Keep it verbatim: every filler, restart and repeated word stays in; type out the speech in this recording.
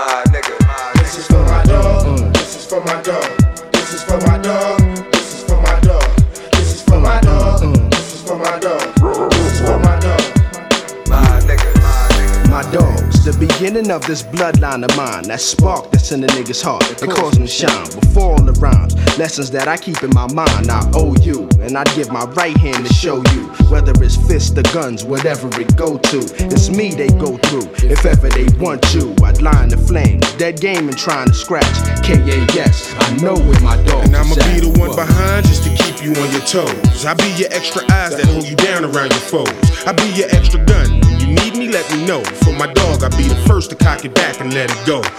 My nigga. This is for my dog. This is for my dog. This is for my dog. This is for my dog. This is for my dog. This is for my dog. This is for my dog. My nigga. My dogs, the beginning of this bloodline of mine. That spark that's in the nigga's heart, it calls me shine. Before all the rhymes, lessons that I keep in my mind, I owe you. And I'd give my right hand to show you. Whether it's fists or guns, whatever it go to, it's me they go through. If ever they want you, I'd line the flames. Dead game and trying to scratch. K A S, I know where my dogs And I'ma at. be the one behind just to keep you on your toes. I be your extra eyes that hold you down around your foes. I be your extra gun. When you need me, let me know. For my dog, I be the first to cock it back and let it go.